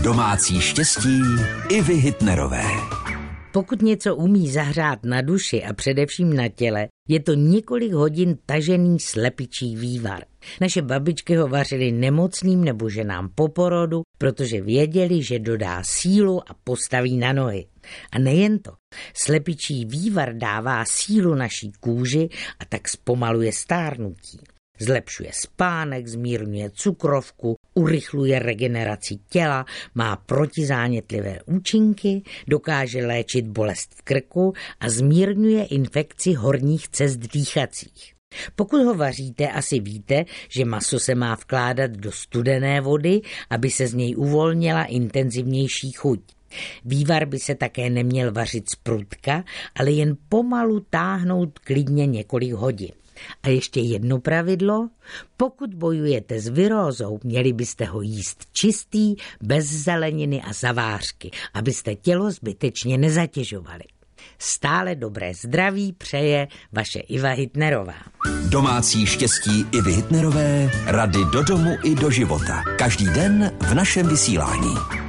Domácí štěstí Ivy Hitnerové. Pokud něco umí zahrát na duši a především na těle, je to několik hodin tažený slepičí vývar. Naše babičky ho vařily nemocným nebo ženám po porodu, protože věděli, že dodá sílu a postaví na nohy. A nejen to, slepičí vývar dává sílu naší kůži a tak zpomaluje stárnutí. Zlepšuje spánek, zmírňuje cukrovku, urychluje regeneraci těla, má protizánětlivé účinky, dokáže léčit bolest v krku a zmírňuje infekci horních cest dýchacích. Pokud ho vaříte, asi víte, že maso se má vkládat do studené vody, aby se z něj uvolnila intenzivnější chuť. Vývar by se také neměl vařit z prutka, ale jen pomalu táhnout klidně několik hodin. A ještě jedno pravidlo, pokud bojujete s virózou, měli byste ho jíst čistý, bez zeleniny a zavářky, abyste tělo zbytečně nezatěžovali. Stále dobré zdraví přeje vaše Iva Hitnerová. Domácí štěstí Ivy Hitnerové, rady do domu i do života. Každý den v našem vysílání.